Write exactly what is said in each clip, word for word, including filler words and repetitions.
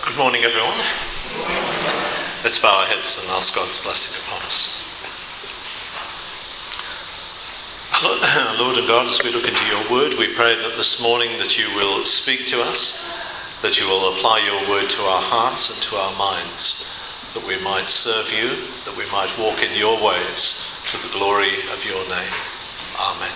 Good morning, everyone. Let's bow our heads and ask God's blessing upon us. Lord and God, as we look into your word, we pray that this morning that you will speak to us, that you will apply your word to our hearts and to our minds, that we might serve you, that we might walk in your ways to the glory of your name. Amen.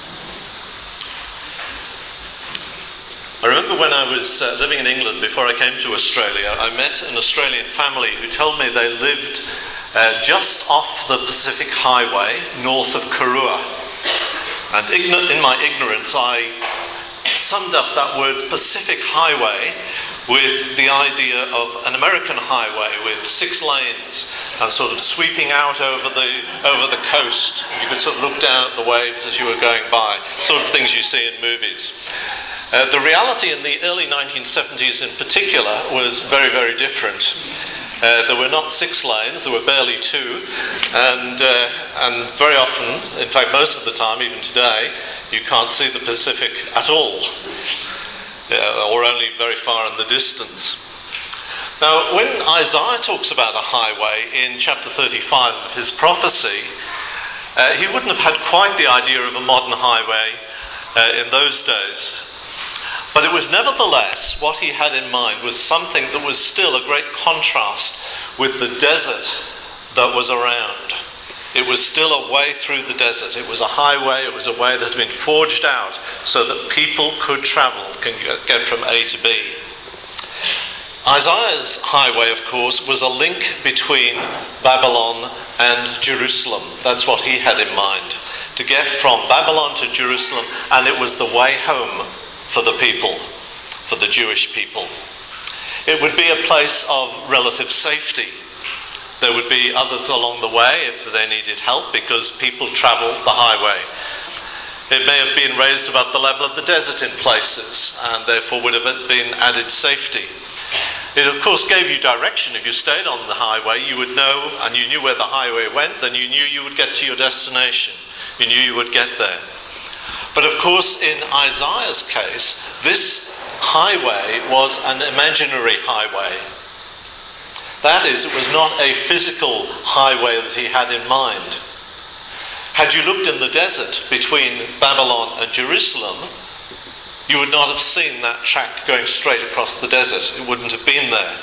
I remember when I was uh, living in England before I came to Australia, I met an Australian family who told me they lived uh, just off the Pacific Highway north of Cooroa. And igno- in my ignorance, I summed up that word Pacific Highway with the idea of an American highway with six lanes and sort of sweeping out over the over the coast. You could sort of look down at the waves as you were going by, sort of things you see in movies. Uh, the reality in the early nineteen seventies in particular was very, very different. Uh, there were not six lanes, there were barely two, and uh, and very often, in fact most of the time, even today, you can't see the Pacific at all, uh, or only very far in the distance. Now, when Isaiah talks about a highway in chapter thirty-five of his prophecy, uh, he wouldn't have had quite the idea of a modern highway uh, in those days. But it was nevertheless, what he had in mind was something that was still a great contrast with the desert that was around. It was still a way through the desert. It was a highway, it was a way that had been forged out so that people could travel, can get from A to B. Isaiah's highway, of course, was a link between Babylon and Jerusalem. That's what he had in mind. To get from Babylon to Jerusalem, and it was the way home for the people, for the Jewish people. It would be a place of relative safety. There would be others along the way if they needed help, because people travelled the highway. It may have been raised above the level of the desert in places, and therefore would have been added safety. It of course gave you direction. If you stayed on the highway, you would know, and you knew where the highway went, then you knew you would get to your destination. You knew you would get there. But of course, in Isaiah's case, this highway was an imaginary highway. That is, it was not a physical highway that he had in mind. Had you looked in the desert between Babylon and Jerusalem, you would not have seen that track going straight across the desert. It wouldn't have been there.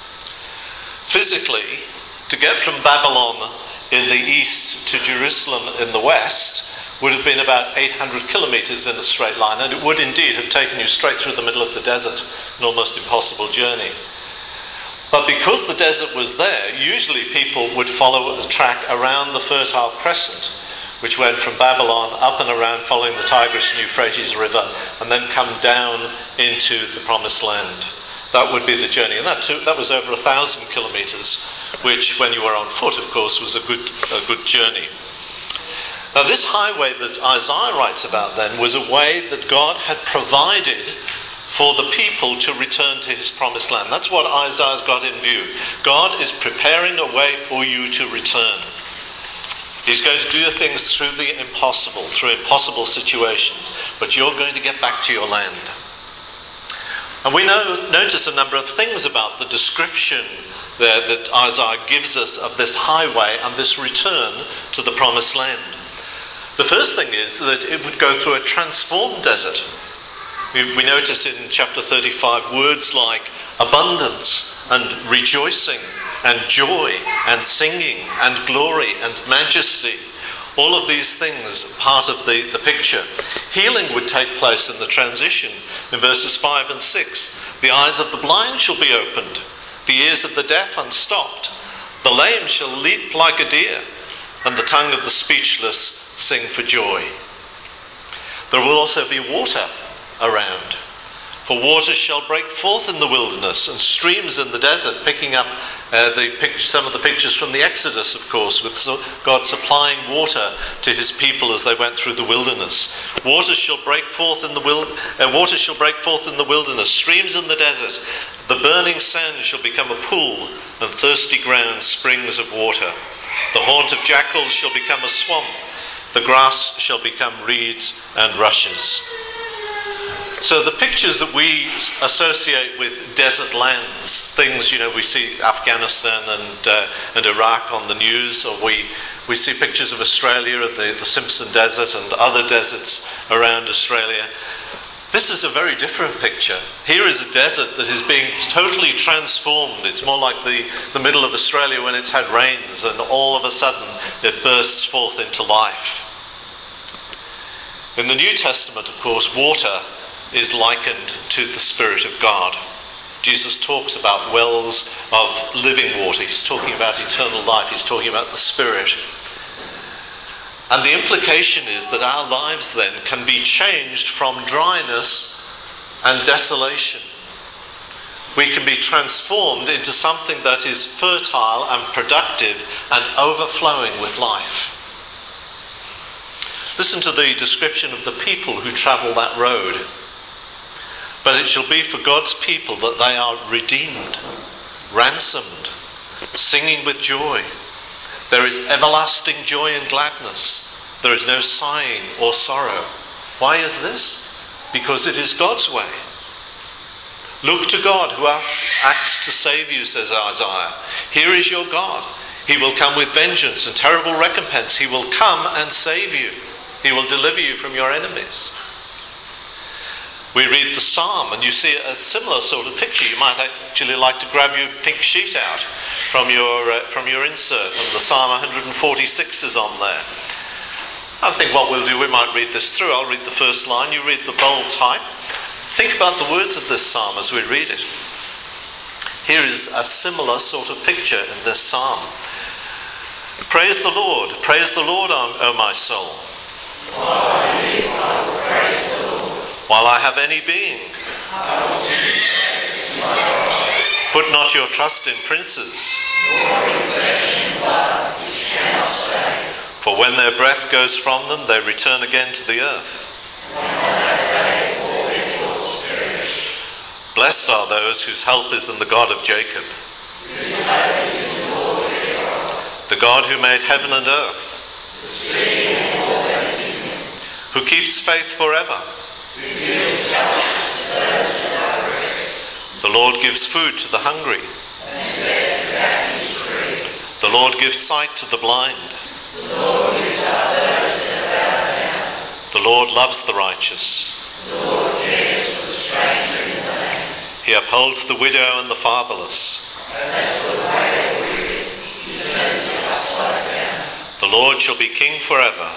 Physically, to get from Babylon in the east to Jerusalem in the west would have been about eight hundred kilometres in a straight line, and it would indeed have taken you straight through the middle of the desert, an almost impossible journey. But because the desert was there, usually people would follow a track around the Fertile Crescent, which went from Babylon up and around following the Tigris and Euphrates River, and then come down into the Promised Land. That would be the journey, and that, too, that was over a thousand kilometres, which, when you were on foot, of course, was a good, a good journey. Now, this highway that Isaiah writes about then was a way that God had provided for the people to return to his promised land. That's what Isaiah's got in view. God is preparing a way for you to return. He's going to do things through the impossible, through impossible situations, but you're going to get back to your land. And we know, notice a number of things about the description there that Isaiah gives us of this highway and this return to the promised land. The first thing is that it would go through a transformed desert. We, we notice in chapter thirty-five words like abundance and rejoicing and joy and singing and glory and majesty. All of these things are part of the, the picture. Healing would take place in the transition. In verses five and six, the eyes of the blind shall be opened, the ears of the deaf unstopped, the lame shall leap like a deer, and the tongue of the speechless sing for joy. There will also be water around. For waters shall break forth in the wilderness and streams in the desert, picking up uh, the pic- some of the pictures from the Exodus, of course, with so- God supplying water to his people as they went through the wilderness. Waters shall break forth in the wild- uh, waters shall break forth in the wilderness, streams in the desert. The burning sand shall become a pool, and thirsty ground springs of water. The haunt of jackals shall become a swamp. The grass shall become reeds and rushes. So the pictures that we associate with desert lands things, you know, we see Afghanistan and uh, and Iraq on the news, or we, we see pictures of Australia, of the, the Simpson Desert and other deserts around Australia. This is a very different picture. Here is a desert that is being totally transformed. It's more like the, the middle of Australia when it's had rains and all of a sudden it bursts forth into life. In the New Testament, of course, water is likened to the Spirit of God. Jesus talks about wells of living water. He's talking about eternal life. He's talking about the Spirit. And the implication is that our lives then can be changed from dryness and desolation. We can be transformed into something that is fertile and productive and overflowing with life. Listen to the description of the people who travel that road. But it shall be for God's people that they are redeemed, ransomed, singing with joy. There is everlasting joy and gladness. There is no sighing or sorrow. Why is this? Because it is God's way. Look to God who acts to save you, says Isaiah. Here is your God. He will come with vengeance and terrible recompense. He will come and save you. He will deliver you from your enemies. We read the psalm and you see a similar sort of picture. You might actually like to grab your pink sheet out from your uh, from your insert, and the Psalm one forty-six is on there. I think what we'll do, we might read this through. I'll read the first line, you read the bold type. Think about the words of this psalm as we read it. Here is a similar sort of picture in this psalm. Praise the Lord, praise the Lord, O my soul. While I have any being, put not your trust in princes, for when their breath goes from them, they return again to the earth. Blessed are those whose help is in the God of Jacob, the God who made heaven and earth, who keeps faith forever. The Lord gives food to the hungry. The Lord gives sight to the blind. The Lord loves the righteous. He upholds the widow and the fatherless. The Lord shall be king forever.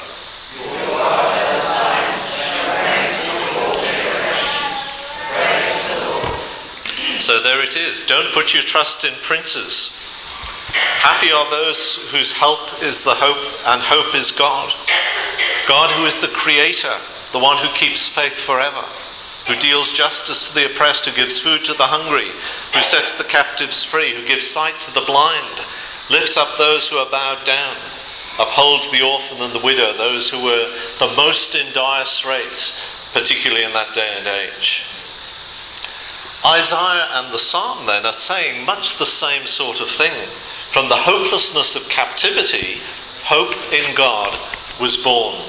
So there it is. Don't put your trust in princes. Happy are those whose help is the hope, and hope is God. God who is the creator, the one who keeps faith forever, who deals justice to the oppressed, who gives food to the hungry, who sets the captives free, who gives sight to the blind, lifts up those who are bowed down, upholds the orphan and the widow, those who were the most in dire straits, particularly in that day and age. Isaiah and the Psalm then are saying much the same sort of thing. From the hopelessness of captivity, hope in God was born.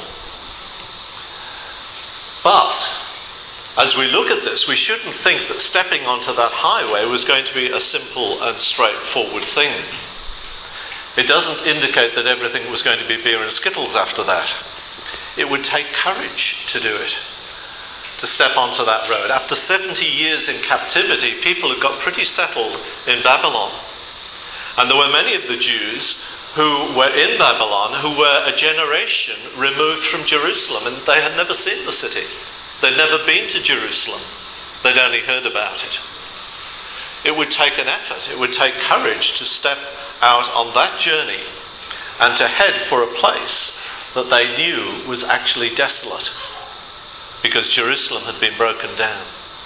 But as we look at this, we shouldn't think that stepping onto that highway was going to be a simple and straightforward thing. It doesn't indicate that everything was going to be beer and skittles after that. It would take courage to do it, to step onto that road. After seventy years in captivity, people had got pretty settled in Babylon. And there were many of the Jews who were in Babylon who were a generation removed from Jerusalem, and they had never seen the city. They'd never been to Jerusalem. They'd only heard about it. It would take an effort, it would take courage to step out on that journey and to head for a place that they knew was actually desolate, because Jerusalem had been broken down.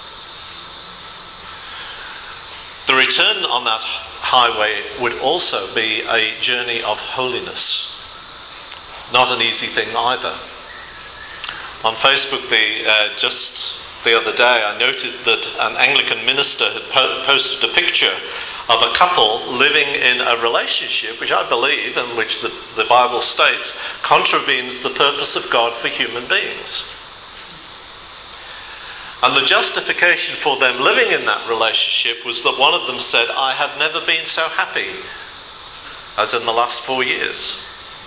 The return on that highway would also be a journey of holiness. Not an easy thing either. On Facebook, the, uh, just the other day, I noticed that an Anglican minister had po- posted a picture of a couple living in a relationship which I believe, and which the, the Bible states, contravenes the purpose of God for human beings. And the justification for them living in that relationship was that one of them said, I have never been so happy as in the last four years.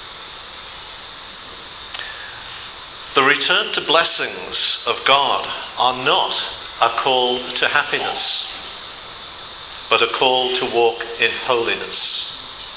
The return to blessings of God are not a call to happiness, but a call to walk in holiness.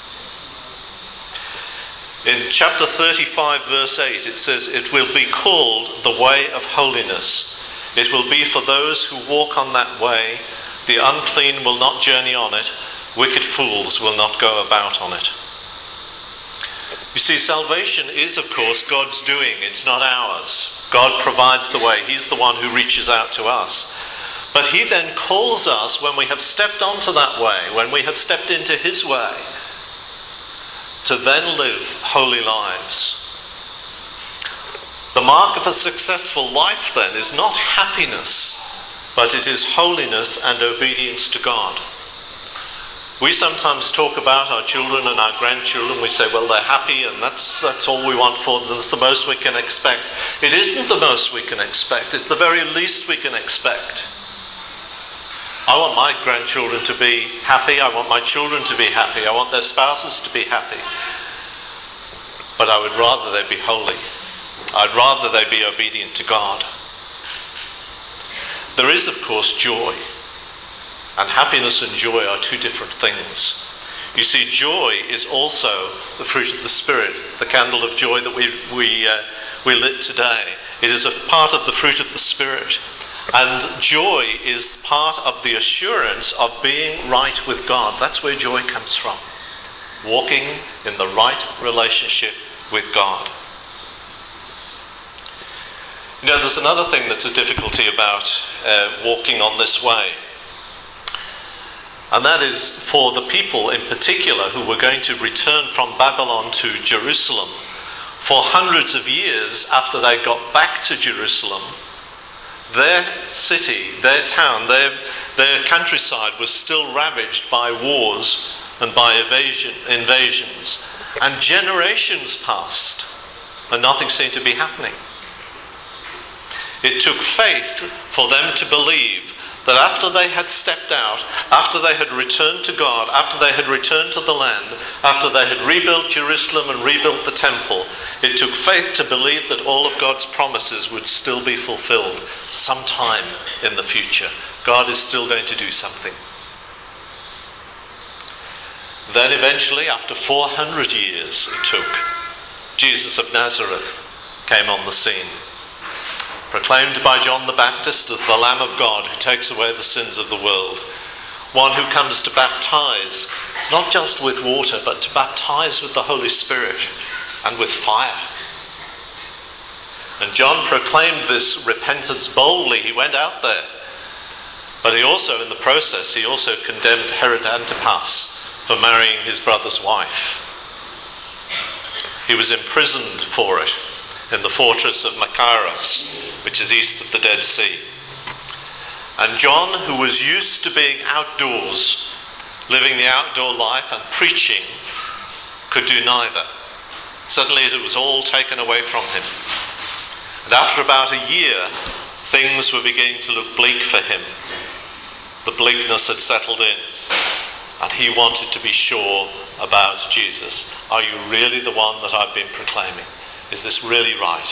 In chapter thirty-five, verse eight, it says, it will be called the way of holiness. It will be for those who walk on that way. The unclean will not journey on it. Wicked fools will not go about on it. You see, salvation is, of course, God's doing. It's not ours. God provides the way. He's the one who reaches out to us. But he then calls us, when we have stepped onto that way, when we have stepped into his way, to then live holy lives. The mark of a successful life, then, is not happiness, but it is holiness and obedience to God. We sometimes talk about our children and our grandchildren. We say, well, they're happy and that's that's all we want for them. That's the most we can expect. It isn't the most we can expect. It's the very least we can expect. I want my grandchildren to be happy. I want my children to be happy. I want their spouses to be happy. But I would rather they be holy. I'd rather they be obedient to God. There is, of course, joy. And happiness and joy are two different things. You see, joy is also the fruit of the Spirit, the candle of joy that we we uh, we lit today. It is a part of the fruit of the Spirit. And joy is part of the assurance of being right with God. That's where joy comes from. Walking in the right relationship with God. You know, there's another thing that's a difficulty about uh, walking on this way. And that is for the people in particular who were going to return from Babylon to Jerusalem. For hundreds of years after they got back to Jerusalem, their city, their town, their, their countryside was still ravaged by wars and by evasion, invasions. And generations passed and nothing seemed to be happening. It took faith for them to believe that after they had stepped out, after they had returned to God, after they had returned to the land, after they had rebuilt Jerusalem and rebuilt the temple, it took faith to believe that all of God's promises would still be fulfilled sometime in the future. God is still going to do something. Then eventually, after four hundred years it took, Jesus of Nazareth came on the scene. Proclaimed by John the Baptist as the Lamb of God who takes away the sins of the world. One who comes to baptize, not just with water, but to baptize with the Holy Spirit and with fire. And John proclaimed this repentance boldly. He went out there. But he also, in the process, he also condemned Herod Antipas for marrying his brother's wife. He was imprisoned for it in the fortress of Machaerus, which is east of the Dead Sea. And John, who was used to being outdoors, living the outdoor life and preaching, could do neither. Suddenly it was all taken away from him. And after about a year, things were beginning to look bleak for him. The bleakness had settled in, and he wanted to be sure about Jesus. Are you really the one that I've been proclaiming? Is this really right?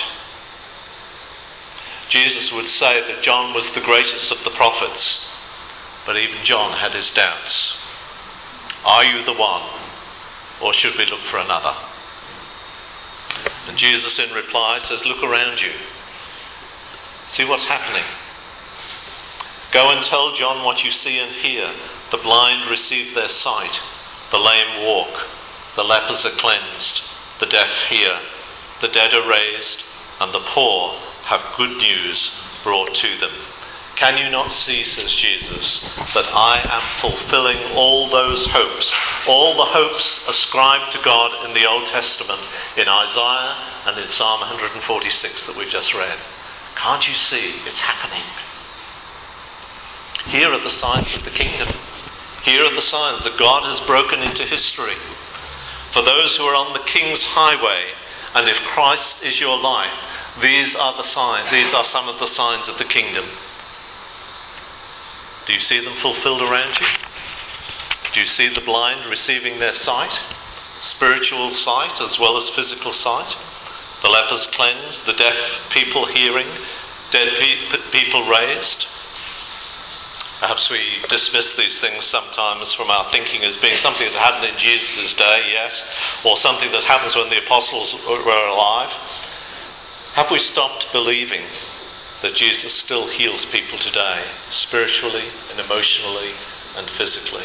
Jesus would say that John was the greatest of the prophets, but even John had his doubts. Are you the one, or should we look for another? And Jesus in reply says, look around you. See what's happening. Go and tell John what you see and hear. The blind receive their sight, the lame walk, the lepers are cleansed, the deaf hear, the dead are raised, and the poor have good news brought to them. Can you not see, says Jesus, that I am fulfilling all those hopes, all the hopes ascribed to God in the Old Testament, in Isaiah and in Psalm one forty-six that we've just read? Can't you see it's happening? Here are the signs of the kingdom. Here are the signs that God has broken into history. For those who are on the King's highway, and if Christ is your life, these are the signs, these are some of the signs of the kingdom. Do you see them fulfilled around you? Do you see the blind receiving their sight? Spiritual sight as well as physical sight? The lepers cleansed, the deaf people hearing, dead pe- people raised? Perhaps we dismiss these things sometimes from our thinking as being something that happened in Jesus' day, yes, or something that happens when the apostles were alive. Have we stopped believing that Jesus still heals people today, spiritually and emotionally and physically?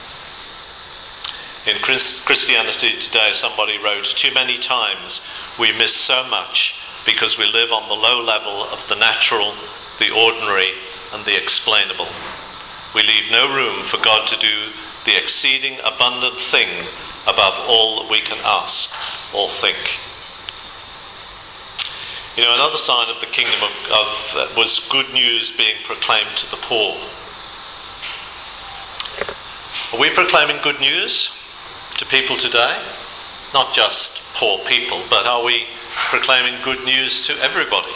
In Christianity Today, somebody wrote, "Too many times we miss so much because we live on the low level of the natural, the ordinary, and the explainable. We leave no room for God to do the exceeding abundant thing above all that we can ask or think." You know, another sign of the kingdom of, of uh, was good news being proclaimed to the poor. Are we proclaiming good news to people today? Not just poor people, but are we proclaiming good news to everybody?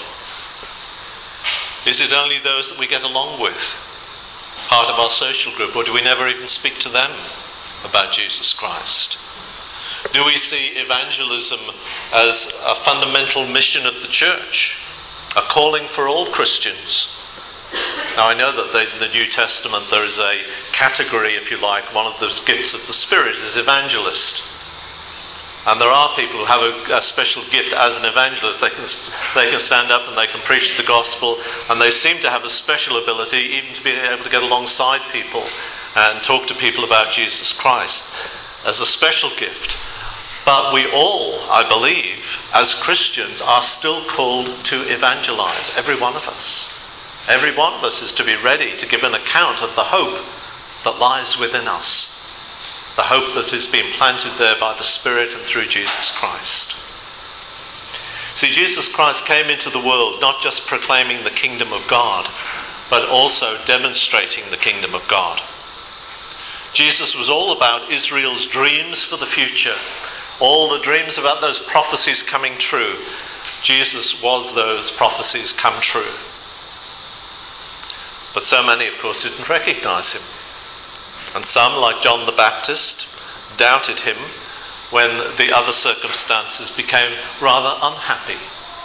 Is it only those that we get along with, part of our social group, or do we never even speak to them about Jesus Christ? Do we see evangelism as a fundamental mission of the church, a calling for all Christians? Now, I know that they, in the New Testament there is a category, if you like, one of the gifts of the Spirit is evangelist. And there are people who have a, a special gift as an evangelist. They can, they can stand up and they can preach the gospel, and they seem to have a special ability even to be able to get alongside people and talk to people about Jesus Christ as a special gift. But we all, I believe, as Christians, are still called to evangelize, every one of us. Every one of us is to be ready to give an account of the hope that lies within us. The hope that has been planted there by the Spirit and through Jesus Christ. See, Jesus Christ came into the world not just proclaiming the kingdom of God, but also demonstrating the kingdom of God. Jesus was all about Israel's dreams for the future, all the dreams about those prophecies coming true. Jesus was those prophecies come true. But so many, of course, didn't recognize him. And some, like John the Baptist, doubted him when the other circumstances became rather unhappy.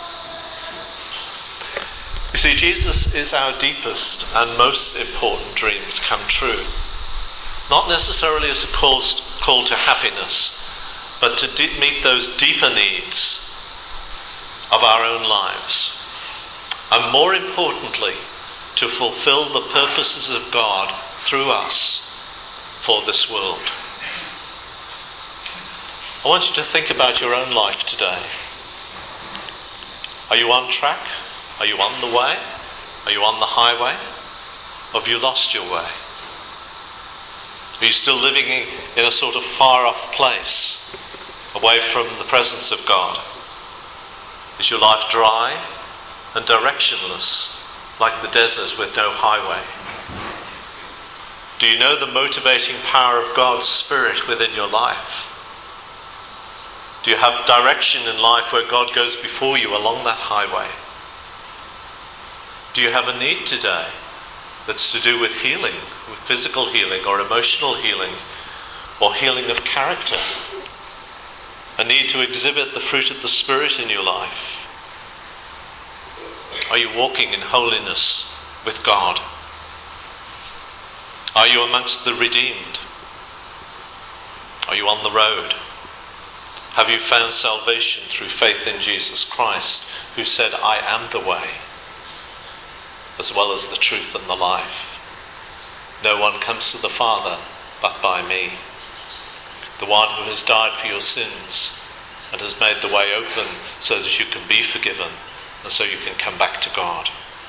You see, Jesus is our deepest and most important dreams come true. Not necessarily as a call, call to happiness, but to de- meet those deeper needs of our own lives. And more importantly, to fulfill the purposes of God through us for this world. I want you to think about your own life today. Are you on track? Are you on the way? Are you on the highway? Or have you lost your way? Are you still living in a sort of far off place, away from the presence of God? Is your life dry and directionless, like the desert with no highway? Do you know the motivating power of God's Spirit within your life? Do you have direction in life where God goes before you along that highway? Do you have a need today that's to do with healing, with physical healing or emotional healing or healing of character? A need to exhibit the fruit of the Spirit in your life? Are you walking in holiness with God? Are you amongst the redeemed? Are you on the road? Have you found salvation through faith in Jesus Christ, who said, "I am the way, as well as the truth and the life. No one comes to the Father but by me." The one who has died for your sins and has made the way open so that you can be forgiven and so you can come back to God.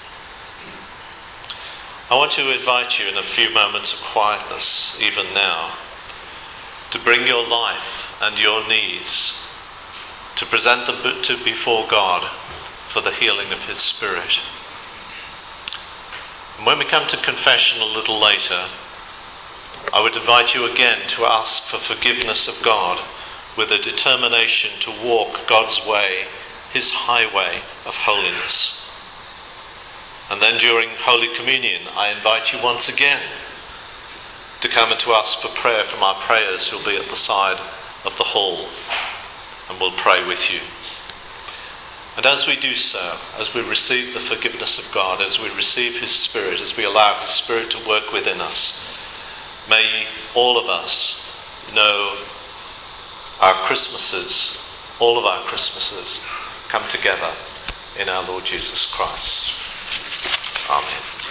I want to invite you in a few moments of quietness, even now, to bring your life and your needs, to present them to before God for the healing of His Spirit. And when we come to confession a little later, I would invite you again to ask for forgiveness of God with a determination to walk God's way, His highway of holiness. And then during Holy Communion, I invite you once again to come and to ask for prayer from our prayers who'll be at the side of the hall, and we'll pray with you. And as we do so, as we receive the forgiveness of God, as we receive His Spirit, as we allow His Spirit to work within us, may all of us know our Christmases, all of our Christmases, come together in our Lord Jesus Christ. Amen.